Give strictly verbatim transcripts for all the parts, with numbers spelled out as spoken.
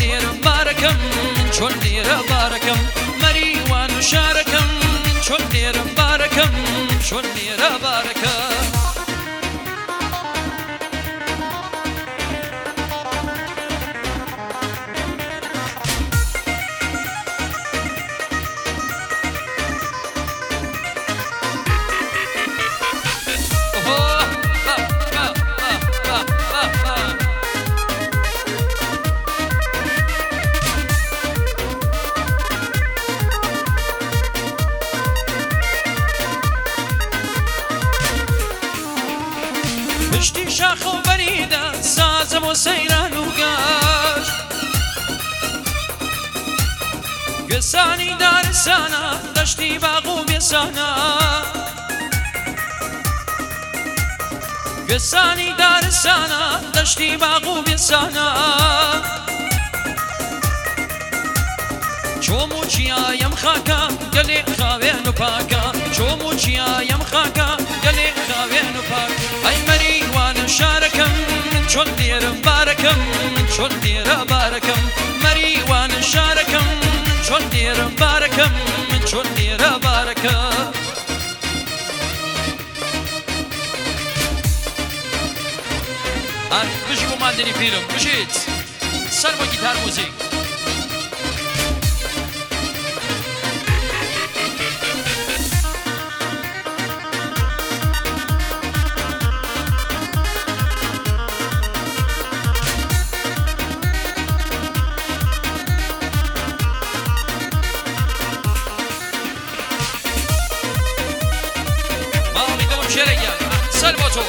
لێرە بارەکەم من چۆن لێرە بارەکەم مەریوان و شارەکەم من چۆن لێرە بارەکەم من چۆن لێرە بارەکەم پشتی شاخ و بریده سازم و سیران و گاش گوێسانی دارستانە دەشتی باغ و بێسانە گوێسانی دارستانە دەشتی باغ و بێسانە چۆم و چیایم خاکە گەلێ خاوێن و پاکە چۆم و چیایم خاکە گەلێ خاوێن و پاکە ئەی مەریوانە شارەکەم من چۆن لێرە بارەکەم من چۆن لێرە بارەکەم مەریوانە شارەکەم من چۆن لێرە بارەکەم من چۆن لێرە بارەکەم بژی بۆ مادنی پیرم بژیت سەر بۆ گیتار موزیک سلواتو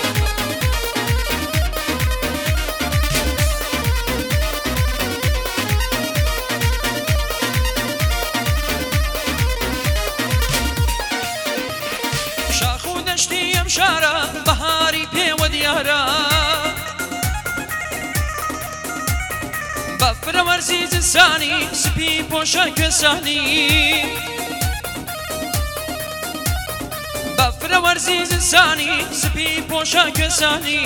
شاخ و دەشتی ئەم شارە بەهاری پێوە دیارە بە فرەوەرزی زستانی سپی پۆشە کوێسانی فرەوەرزی زستانی سپی پۆشە کوێسانی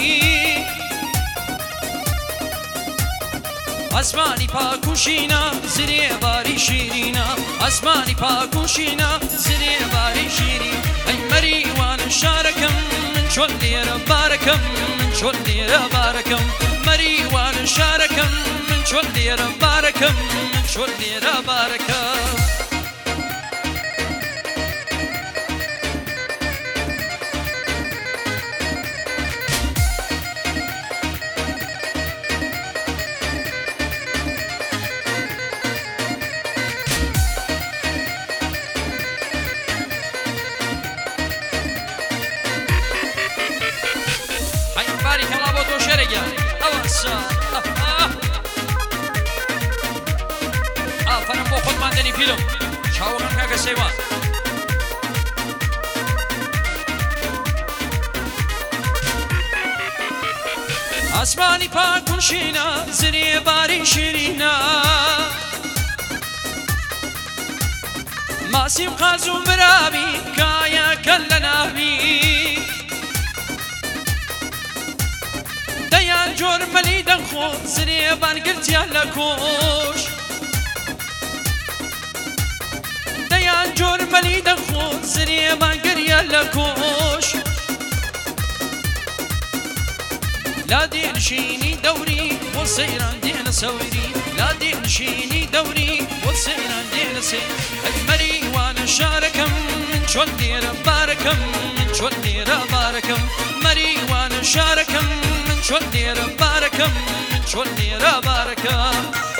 ئەسمانی پاکوشینە زرێ باری شیرینە ئەسمانی پاکوشینە زرێ باری شیرین ئەی مەریوانە شارەکەم من چۆن لێرە بارەکەم من چۆن لێرە بارەکەم مەریوانە شارەکەم من چۆن لێرە بارەکەم من چۆن لێرە بارەکەم بارك الله بوتو شرقة أوسع آه فنم بو خود ماندني فيلم شاورن كاكا سيوان أسماني پاكون شينا زري باري شيرينا ماسيم خازون برابي كايا كلنابي دەیان جۆرمەلی دەنخۆ زرێبان گرتیان لە کۆش دەیان جۆرمەلی دەنخۆ زرێبان گریان لە کۆش لا دێنشینی دەوری بۆ سەیران دێنە سەوری لا دێنشینی دەوری بۆ سەیران دێنە سەیر ئەی مەریوانە شارەکەم من چۆن لێرە بارەکەم من چۆن لێرە بارەکەم مەریوانە شارەکەم چۆن لێرە بارەکەم چۆن لێرە بارەکەم